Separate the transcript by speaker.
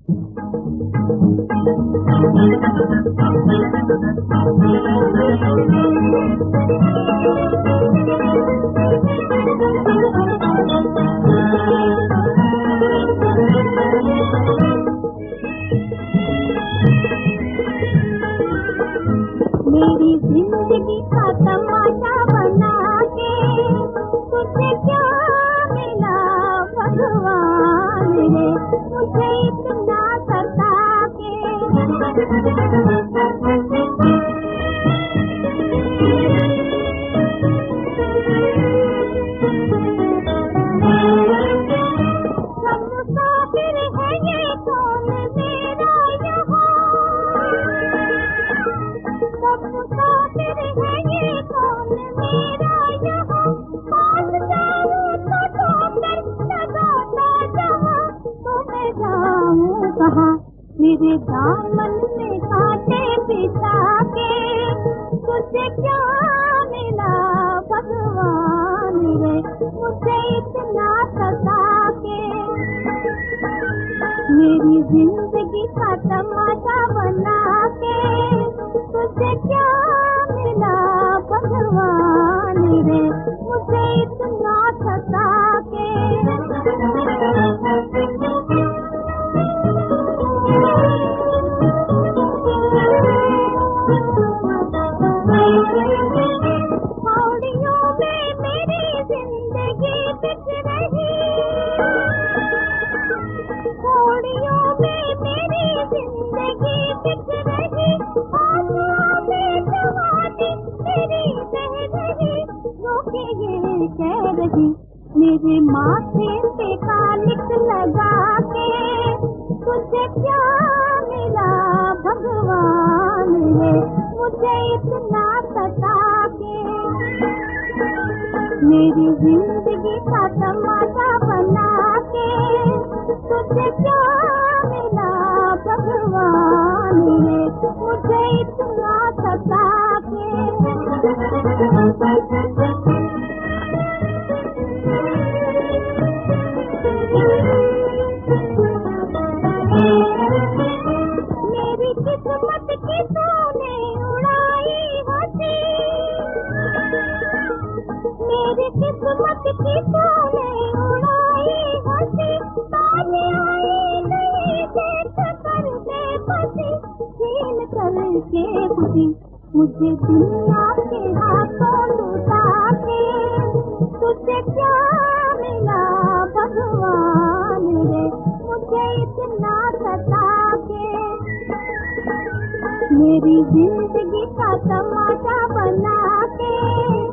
Speaker 1: मेरी जिंदगी का तमाशा बना के तुझे क्या मिला भगवान रे, मुझे इतना सता के। सब मुसाफिर है ये कौन मेरा यहाँ, सब मुसाफिर है ये कौन मेरा यहाँ, पास जाऊँ तो ठोकर लगाता जहाँ, तो मैं जाऊँ कहाँ। मेरे दामन में कांटे बिछा के तुझे क्या मिला भगवान रे, मुझे इतना सता के। मेरी जिंदगी का तमाशा बना के तुझे क्या मिला भगवान रे, मुझे इतना सता के। पौड़ियों में मेरी जिंदगी बिछ रही, पौड़ियों में मेरी जिंदगी बिछ रही, आंसुओं में जवानी मेरी बह रही, रोके ये कह रही। मेरे माथे पे कालिक लगा के तुझे क्या मिला भगवान रे, मुझे इतना सता के। मेरी जिंदगी का तमाशा बना के तुझे क्या मिला भगवान रे, मुझे इतना सता के। मेरी किस्मत की तूने उड़ाई हंसी, मेरी किस्मत की तूने उड़ाई हंसी, आज आई नहीं देख कर बेबसी, छीन करके खुशी मुझे दुनिया के हाथों लुटा के तुझे क्या मिला भगवान रे, मुझे इतना सता के। मेरी जिंदगी का तमाशा बना के